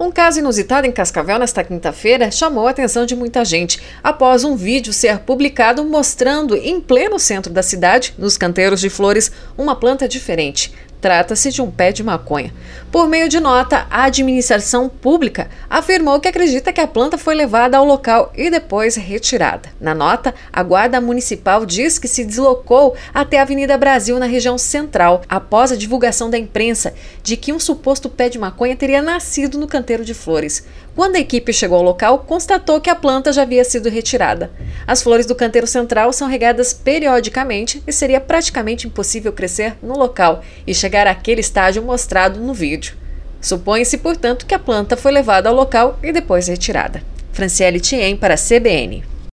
Um caso inusitado em Cascavel nesta quinta-feira chamou a atenção de muita gente após um vídeo ser publicado mostrando em pleno centro da cidade, nos canteiros de flores, uma planta diferente. Trata-se de um pé de maconha. Por meio de nota, a administração pública afirmou que acredita que a planta foi levada ao local e depois retirada. Na nota, a Guarda Municipal diz que se deslocou até a Avenida Brasil, na região central, após a divulgação da imprensa de que um suposto pé de maconha teria nascido no canteiro de flores. Quando a equipe chegou ao local, constatou que a planta já havia sido retirada. As flores do canteiro central são regadas periodicamente e seria praticamente impossível crescer no local e chegar àquele estágio mostrado no vídeo. Supõe-se, portanto, que a planta foi levada ao local e depois retirada. Franciele Thiem para a CBN.